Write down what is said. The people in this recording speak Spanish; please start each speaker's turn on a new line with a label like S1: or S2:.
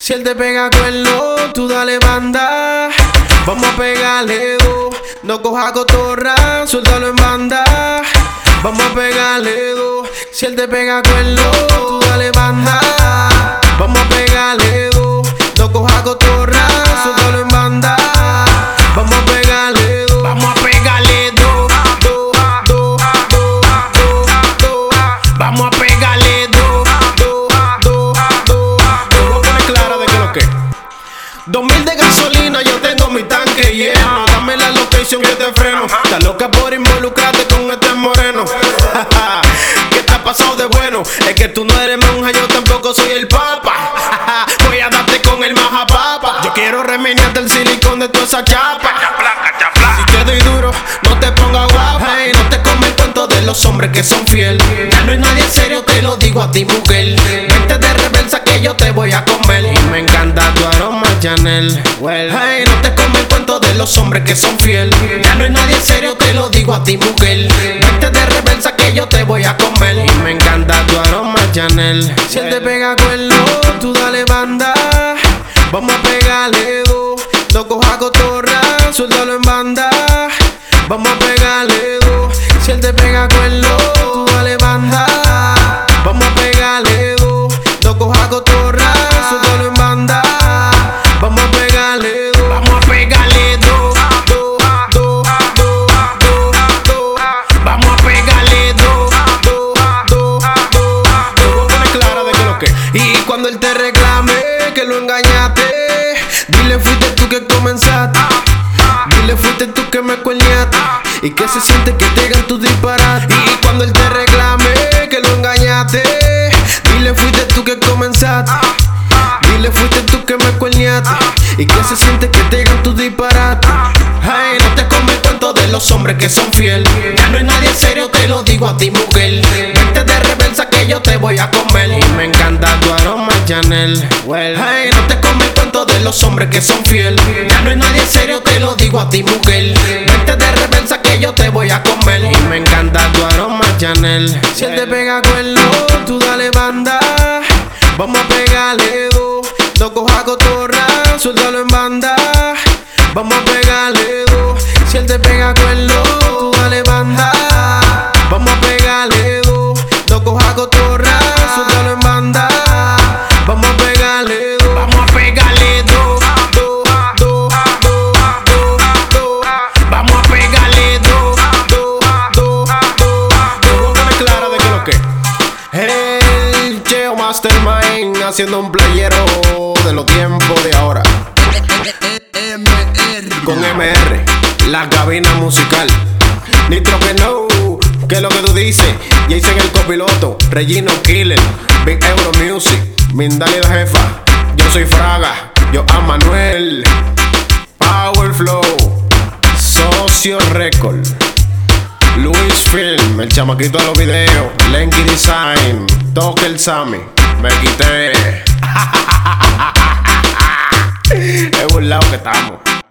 S1: Si él te pega cuerno, tú dale banda. Vamos a pegarle dos, no coja cotorra, suéltalo en banda. Vamos a pegarle dos. Si él te pega cuerno, tú dale banda. Vamos a pegarle dos, no coja cotorra, suéltalo en banda. Vamos a pegarle dos. Vamos a pegarle dos, dos, dos, dos, dos, dos. Vamos a pegarle dos, dos, dos, dos. Te voy a poner clara de que lo que 2000 de gasolina, yo tengo mi tanque lleno. Dame la location que te freno. Estás loca por involucrarte con este moreno. ¿Qué te ha pasado de bueno? Es que tú no eres monja, yo tampoco soy el papa. Voy a darte con el majapapa. Yo quiero remeniarte el silicón de toda esa chapa. Si te doy duro, no te pongas guapa. Hey, no te come el cuento de los hombres que son fieles. Ya no hay nadie serio, te lo digo a ti, mujer. Vente de reversa que yo te voy a comer. Y me encanta tu aroma, Chanel. Hey, no te come el cuento de los hombres que son fieles. Ya no hay nadie serio, te lo digo a ti, mujer. Vente de reversa que yo te voy a comer. Y me encanta tu aroma, Chanel. Si él te pega cuerno, tú dale banda. Vamos a pegarle dos, no coja cotorra, suéltalo en banda. Vamos a pegarle dos. Si él te pega cuerno, tú dale banda. Vamos a pegarle dos, no coja cotorra, suéltalo en banda. Vamos a pegarle dos. Vamos a pegarle dos, dos, dos, dos, dos, dos. Vamos a pegarle dos, dos, dos, dos, dos. Te voy a poner clara de que lo que. Y cuando él te reclame que lo engañaste, dile fuiste tú que comenzaste. Dile fuiste tú que me cuerneaste. Y que se siente que te hagan tus disparates. Y cuando él te reclame que lo engañaste, dile fuiste tú que comenzaste. Dile fuiste tú que me cuerneaste. Y que se siente que te hagan tus disparates. Hey, no te come el cuento de los hombres que son fieles. Ya no hay nadie serio, te lo digo a ti, mujer. Vente de reversa que yo te voy a comer. Y me encanta tu aroma, Chanel. Hey, no te come el cuento de los hombres que son fieles. Ya no hay nadie serio, te lo digo a ti, mujer. Vente de reversa que yo te voy a comer. Y me encanta tu aroma, Chanel. Si él te pega cuerno, tú dale banda. Vamos a pegarle dos, no coja cotorra, suéltalo en banda. Vamos a pegarle dos. Si él te pega cuerno, tú dale banda. Vamos a pegarle dos, no coja cotorra, suéltalo en banda. Vamos a pegarle dos. Vamos a pegarle dos, dos, dos, dos, dos, dos. Vamos a pegarle dos, dos, dos, dos. Te voy a poner clara de que lo que. El Cheo Mastermind haciendo un playero de los tiempos de ahora. Con MR, la cabina musical. Nitro que no, que es lo que tú dices. Jason el copiloto, Regino Killer, Big Euro Music, Mindali la jefa. Yo soy Fraga, yo a Manuel. Power Flow, Socio Record, Luis Film, el chamaquito de los videos, Lenky Design, Toque el Sammy, me quité. Es burlado que estamos.